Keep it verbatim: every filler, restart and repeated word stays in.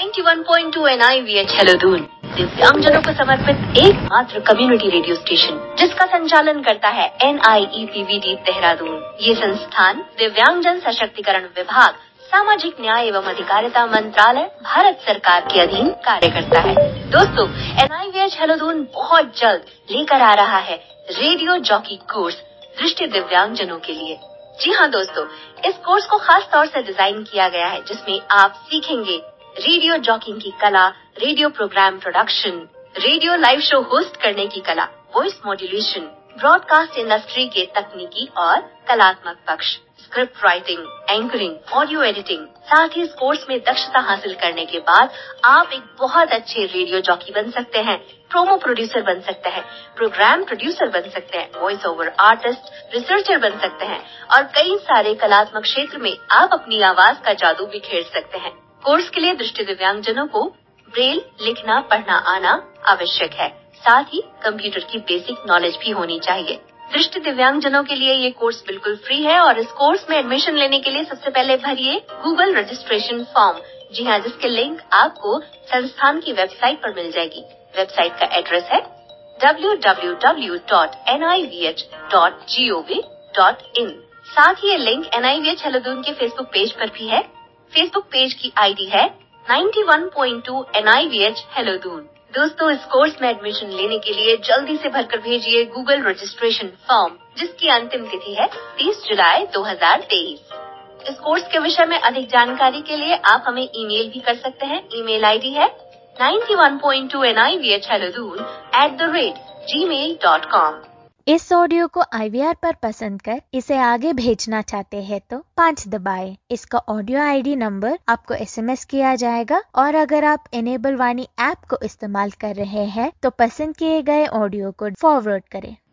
Ninety one point two N आई V H हेलोदून दिव्यांगजनों को समर्पित एकमात्र कम्युनिटी रेडियो स्टेशन जिसका संचालन करता है N I E P V D Dehradun. ये संस्थान दिव्यांगजन सशक्तिकरण विभाग, सामाजिक न्याय एवं अधिकारिता मंत्रालय, भारत सरकार के अधीन कार्य करता है। दोस्तों, एन आई वी एच हेलोदून बहुत जल्द लेकर आ रहा है रेडियो जॉकी कोर्स दृष्टि दिव्यांगजनों के लिए। जी हाँ दोस्तों, इस कोर्स को खास तौर से डिजाइन किया गया है जिसमें आप सीखेंगे रेडियो जॉकिंग की कला, radio programme production, radio live show host करने की कला, वॉइस मॉड्यूलेशन, ब्रॉडकास्ट इंडस्ट्री के तकनीकी और कलात्मक पक्ष, script writing, anchoring, audio editing. साथ ही इस कोर्स में दक्षता हासिल करने के बाद आप एक बहुत अच्छे रेडियो जॉकी बन सकते हैं, प्रोमो प्रोड्यूसर बन सकते हैं, प्रोग्राम प्रोड्यूसर बन सकते हैं, वॉइस ओवर आर्टिस्ट, रिसर्चर बन सकते हैं और कई सारे कलात्मक क्षेत्र में आप अपनी आवाज का जादू बिखेर सकते हैं। कोर्स के लिए दृष्टि दिव्यांगजनों को ब्रेल लिखना पढ़ना आना आवश्यक है। साथ ही कंप्यूटर की बेसिक नॉलेज भी होनी चाहिए। दृष्टि दिव्यांगजनों के लिए ये कोर्स बिल्कुल फ्री है और इस कोर्स में एडमिशन लेने के लिए सबसे पहले भरिए गूगल रजिस्ट्रेशन फॉर्म। जी हाँ, जिसके लिंक आपको संस्थान की वेबसाइट पर मिल जाएगी। वेबसाइट का एड्रेस है W W W dot N I V H dot G O V dot in. साथ ही ये लिंक एन आई वी एच हेलोदून के फेसबुक पेज पर भी है। फेसबुक पेज की आईडी है ninety one point two N आई वी एच हेलोदून। दोस्तों, इस कोर्स में एडमिशन लेने के लिए जल्दी से भरकर भेजिए गूगल रजिस्ट्रेशन फॉर्म, जिसकी अंतिम तिथि है तीस जुलाई दो हज़ार तेईस। इस कोर्स के विषय में अधिक जानकारी के लिए आप हमें ईमेल भी कर सकते हैं। ईमेल आईडी है ninety one point two N I V H हेलोदून at the rate ji mail dot com. इस ऑडियो को आई वी आर पर पसंद कर इसे आगे भेजना चाहते हैं तो पाँच दबाएं। इसका ऑडियो आई डी नंबर आपको एस एम एस किया जाएगा और अगर आप इनेबल वाणी ऐप को इस्तेमाल कर रहे हैं तो पसंद किए गए ऑडियो को फॉरवर्ड करें।